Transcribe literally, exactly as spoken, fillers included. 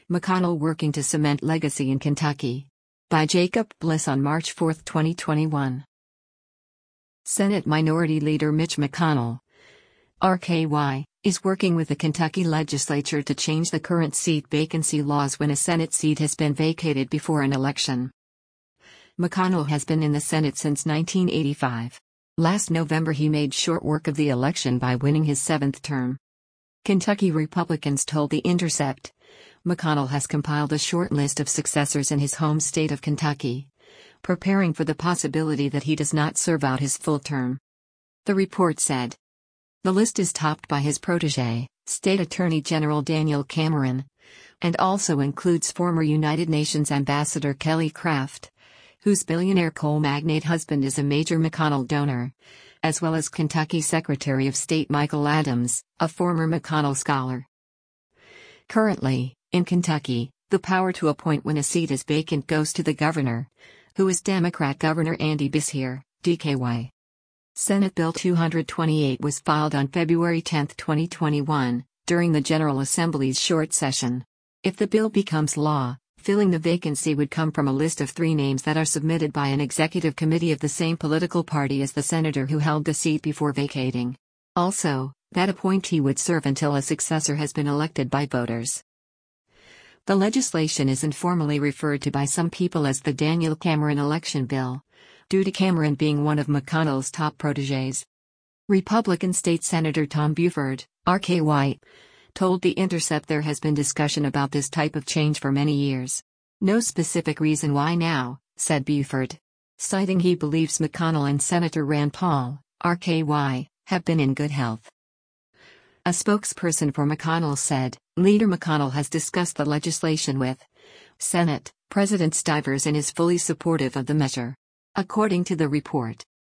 McConnell working to cement legacy in Kentucky. By Jacob Bliss on March fourth, twenty twenty-one. Senate Minority Leader Mitch McConnell, R K Y, is working with the Kentucky legislature to change the current seat vacancy laws when a Senate seat has been vacated before an election. McConnell has been in the Senate since nineteen eighty-five. Last November he made short work of the election by winning his seventh term. Kentucky Republicans told The Intercept, McConnell has compiled a short list of successors in his home state of Kentucky, preparing for the possibility that he does not serve out his full term. The report said. The list is topped by his protege, State Attorney General Daniel Cameron, and also includes former United Nations Ambassador Kelly Craft, whose billionaire coal magnate husband is a major McConnell donor, as well as Kentucky Secretary of State Michael Adams, a former McConnell scholar. Currently, in Kentucky, the power to appoint when a seat is vacant goes to the governor, who is Democrat Governor Andy Beshear, D K Y. Senate Bill two twenty-eight was filed on February tenth, twenty twenty-one, during the General Assembly's short session. If the bill becomes law, filling the vacancy would come from a list of three names that are submitted by an executive committee of the same political party as the senator who held the seat before vacating. Also, that appointee would serve until a successor has been elected by voters. The legislation is informally referred to by some people as the Daniel Cameron election bill, due to Cameron being one of McConnell's top protégés. Republican State Senator Tom Buford, R K Y, told The Intercept there has been discussion about this type of change for many years. No specific reason why now, said Buford, citing he believes McConnell and Senator Rand Paul, R K Y, have been in good health. A spokesperson for McConnell said, Leader McConnell has discussed the legislation with Senate President Stivers and is fully supportive of the measure. According to the report,